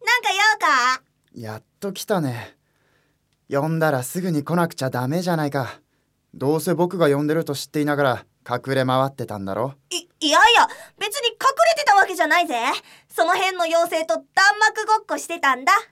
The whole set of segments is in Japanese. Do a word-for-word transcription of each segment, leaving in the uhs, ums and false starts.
なんか用か？ やっと来たね。呼んだらすぐに来なくちゃダメじゃないか。どうせ僕が呼んでると知っていながら隠れ回ってたんだろ。 い、いやいや、別に隠れてたわけじゃないぜ。その辺の妖精と弾幕ごっこしてたんだ。は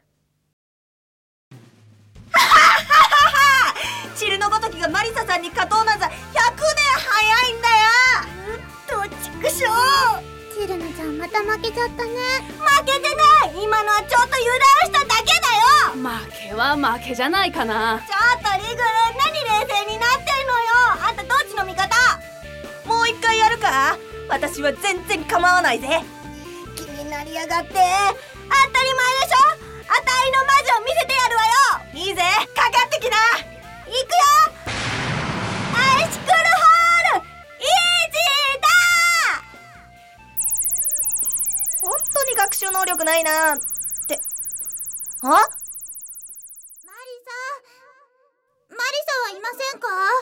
はははチルのごときがマリサさんに勝とうなんざひゃくねん早いんだよ。うっとちくしょう。 チルノちゃんまた負けちゃったね。 負けてない。今のはちょっと油断しただけだよ。 負けは負けじゃないかな。 ちょっとリグ、何冷静になってんのよ。あんたどっちの味方？もう一回やるか？私は全然構わないぜ。気になりやがって。当たり前でしょ。あたいの魔女を見せてやるわよ。いいぜ、かかってきな。いくよ。アイシクルホールイージーだ。本当に学習能力ないなって。あ？ マリサマリサはいません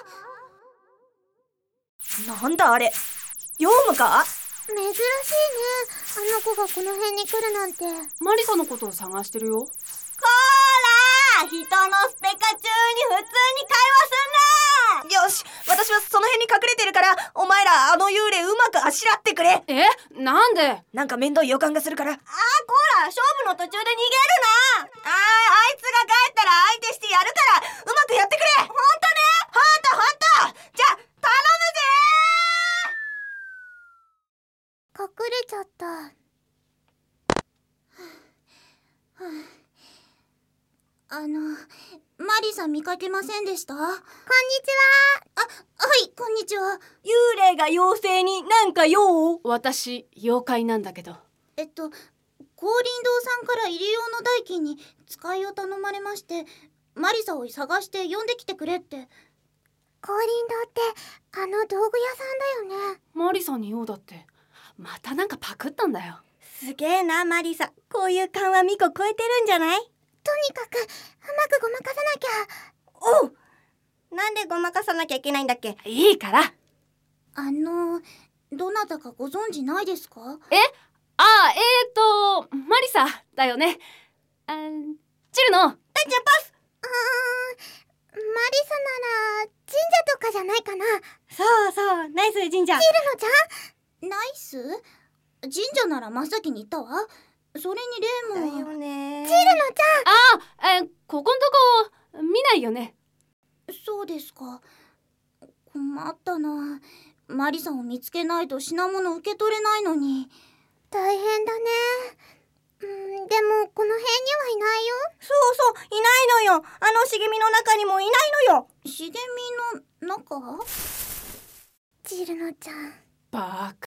か？ なんだあれ、ヨウムか？ 珍しいね、あの子がこの辺に来るなんて。 マリサのことを探してるよ。 こーら、人のスペカ中に普通に会話すんな。よし、私はその辺に隠れてるから、お前らあの幽霊うまくあしらってくれ。 え、なんで？ なんか面倒い予感がするから。あー、こーら、勝負の途中で逃げるな。あー、あいつが帰ったら相手してやるから、うまくやってくれ。ほんとね。ほんとほんと。じゃあ頼むぜ隠れちゃった。はあはあ、あのマリサ見かけませんでした？こんにちは。あ、はい、こんにちは。 幽霊が妖精になんか用？ 私妖怪なんだけど。 えっと光林堂さんから入り用の代金に使いを頼まれまして、マリサを探して呼んできてくれって。光林堂ってあの道具屋さんだよね。 マリサに用だって、またなんかパクったんだよ。 すげえなマリサ、こういう勘はミコ超えてるんじゃない？ とにかくうまくごまかさなきおゃ。 う、なんでごまかさなきゃいけないんだっけ？ いいから。 あのどなたかご存知ないですか？ え、ああ、えーとマリサだよね。あ、チルノ。 大ちゃんパス。 あー、マリサなら神社とかじゃないかな。 そうそう、ナイス神社。 チルノちゃん、ナイス？神社なら真っ先に行ったわ。それに例も。 だよね。 チルノちああ、え、ここんとこ見ないよね。 ゃん。そうですか。困ったな。マリさんを見つけないと品物受け取れないのに。大変だね。うん、でもこの辺にはいないよ。 そうそう、いないのよ。あの茂みの中にもいないのよ。 茂みの中？チルノちゃん。 バカ。